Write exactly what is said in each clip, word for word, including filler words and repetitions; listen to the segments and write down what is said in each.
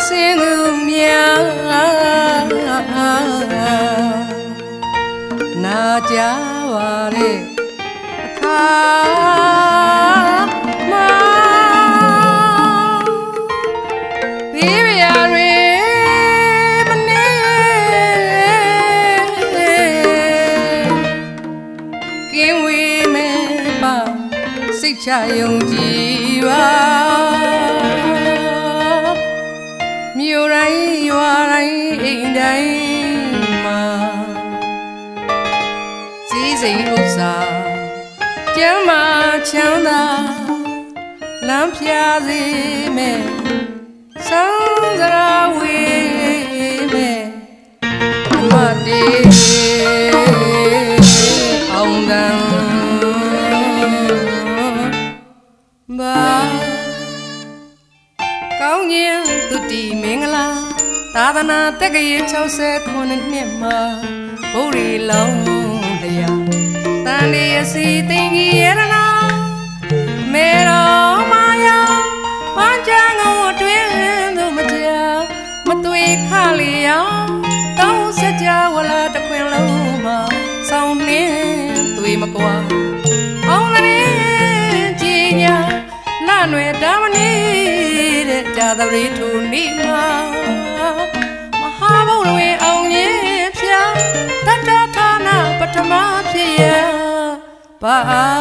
စင်သူများနာကြပါတဲ့အခါမှာဘေးရတွေမနေကင်းဝေးမဲ့ပါစိတ်ချယုံကြည်ပါမြို့တိုင်းရွာတိုင်းအိမ်တိုင်းမှာစည်းစိမ်ဥစ္စာကျမ်းမာချမ်းသာလမ်းပြစေမဲ့စံစရာဝေးမဲ့မတေအောင်တန်ဘာကောင်းခြင်းသူတီမင်္ဂလာသာသနာတက္ကရာ၆၉နှစ်မှာဗုဒ္ဓီလောင်းတရားတန်ဒီအစီသိင်ကြီးရတနာမေတော်မာယာပန်းချံကိုအတွင်းသို့မကြာမသွေခလျောင်းတောင်းစကြဝဠာတစ်ခွင်လုံးမှာဆောင်းနှင်းသွေမကွာအောင်လည်းကြည်ညာလနွယ်ဓမ္မနေတဲ့ကြာသပတေးထိုနေ့မှာမဟာဘုရားဝင်အောင်ရင်ဖျားတတဌာနပထမဖြစ်ရပါ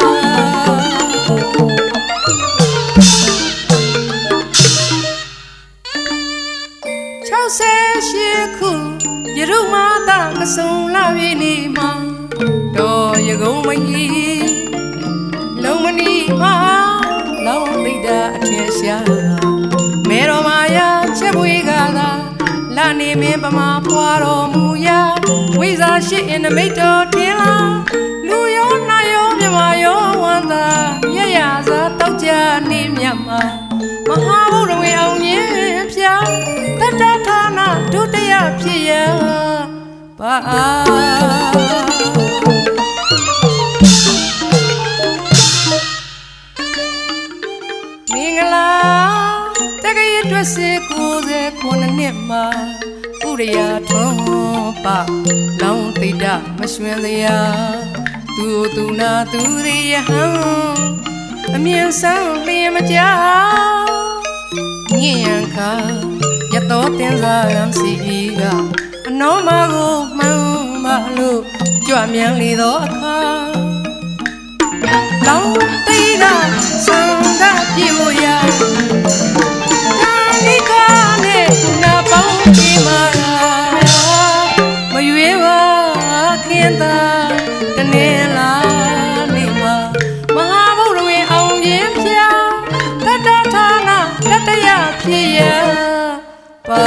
၆၈ခုယရုမာတာကဆုံလာပြီနေမှာတော်ရကုံမကြီးလုံးမနီမှာလောင်းပိတာအထင်ရှာမေတော်မာယာချက်ပွေးကသာလာနေမင်းပမာဖွာတော်မူရာဝိဇာရှိအင်နမိတ်တော်ထင်လားလူရောနာရောမြမရောဝန္တာရရစာတောက်ကြနေမြတ်မှာမဟာဘုရားဝင်အောင်ရင်ဖျားတတဌာနဒုတိယဖြစ်ရပါမင်္ဂလာတက္ကရာတွက်စေကိုယ်စေခုနှစ်မှာဥရယာထွန်းပလောင်းသိတမရွှင်စရာသူသူနာသူရိယဟံအမြင်ဆန်းလျင်မကြညင်ရန်ခါရတော်တင်စားရန်စီကအနောမကိုမှန်မလို့ကြွမြန်လေသောအခါလောင်းသိတာစံဒပြေဝရာကာလိကနဲ့နာပေါင်းပြေမာမရွေးပါခင်သာတနေလားနေမှာမဟာဘုရားဝင်အောင်ရင်ဖျားတတဌာနတတရဖြစ်ရပါ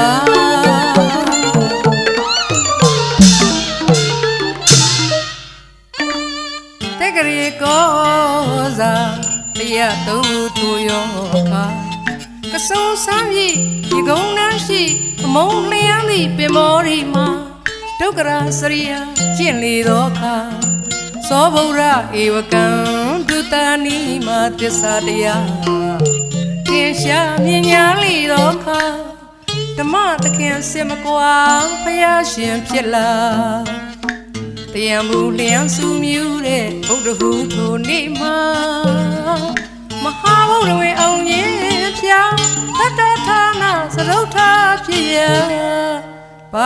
တက္ကရာကောစာတရားသုံးသူရောခါကဆုံဆမ်းပြီဒီကုန်းနှမ်းရှိအမုံလျမ်းသည့်ပင်မောရီမှာဒုက္ခရာစရိယာကျင့်လေသောခါသောဗုဒ္ဓဧဝကံဒုတနီမှာသစ္စာတရားသင်ရှားမြင်ညာလေသောခါဓမ္မသခင်စင်မကွာဖယားရှင်ဖြစ်လာတရားမူလျံစုမြူတဲ့ဗုဒ္ဓဟူထိုနေ့မှာမဟာဘုရားဝင်အောင်ရင်ဖျားတတဌာနသရုပ်ထာဖြစ်ရပါ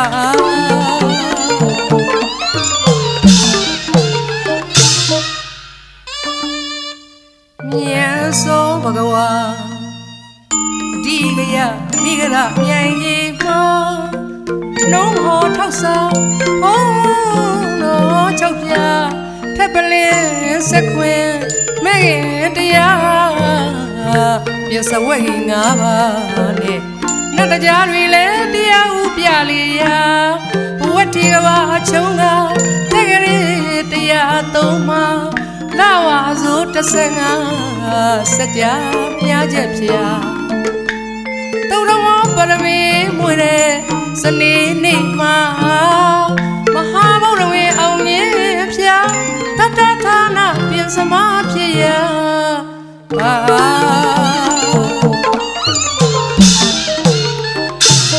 မြတ်စွာဘဂဝါဒီလျာမိဂရမြိုင်ကြီးမှာနှုံးဟောထောက်စားဟောတော်ချုပ်ပြထပ်ပလင်းစခွင်မဲခင်တရားပြစဝဲငါးပါးနဲ့နတ်တရားတွေလည်းတရားဥပြလေရာဘဝတိကဘာချုံကတက္ကရာတရားသုံးပါးလာဝါဆိုတဆငါစကြမြားချက်ဖျားတုံတော်ပရမေမွေတဲ့စနေနေ့မှာမဟာဘုရားဝင်အောင်ရင်ဖျားတတဌာနပြင်စမဖြစ်ရပါ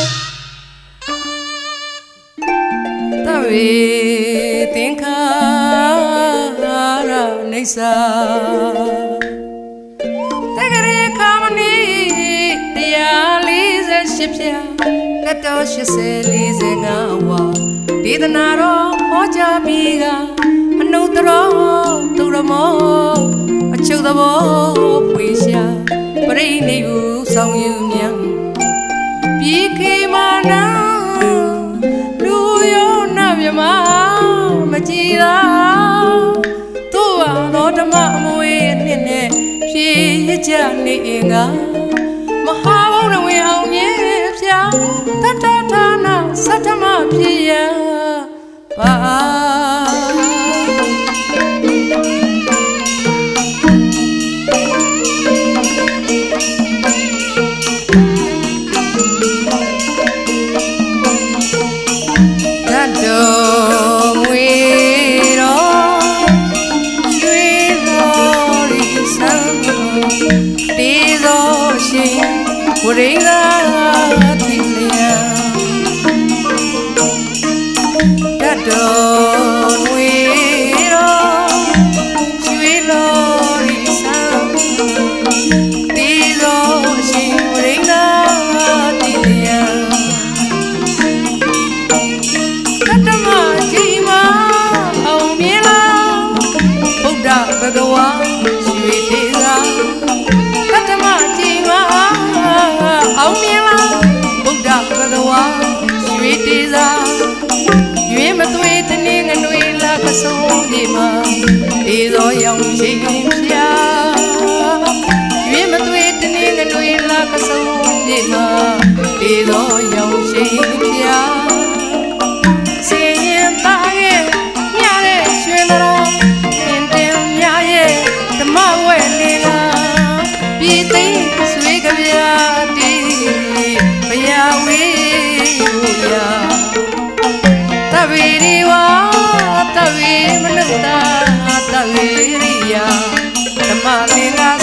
ဖြစ်ပြလက်တော်ရှစ်ဆယ်လေးဆယ်ငါးဝါဒေသနာတော်ဟောကြားပြီးကအနုတ္တရောသူရမောအချုပ်သဘောဖွေရှာပရိနိဗ္ဗူဆောင်ယူမြန်ပြီးခေမာနာလူယောနာမြမမကြည်သာသူ့ဟာသောဓမ္မအမွေအနှစ်နဲ့ဖြည့်ရကြနေအင်္ဂါမဟာဘုံဝင်အောင်မြင်ဖြာတတထာနာသတ္တမဖြစ်ရပါဝရိသာတိလျာတတ်တော်ဝေရောရွှေတော်ရီဆံတေသောရှင်ဝရိသာတိလျာတတမကြီးမအောင်မြင်လာဗုဒ္ဓဘဂဝါရွှေတေသာတတမကြီးမအောင်မြင်လာဗုဒ္ဓဘဂဝါရွှေတေသာရွေးမသွေးတနည်းငနွေလာကဆုံးဒီမှာတေသောရောင်ရှိန်ဖြာရွေးမသွေးတနည်းငနွေလာကဆုံးဒီမှာတေသောရောင်ရှိန်ဖြာစင်ရင်သားရဲ့ညရဲ့ရွှေတော်တင်တင်မြရဲ့ဓမ္မဝဲလေးလာပြည်သိဆွေးကြပြတီဘယာဝေယတဝေရီဝါတဝေမနုဿာတဝေရိယဓမ္မလင်္ကာ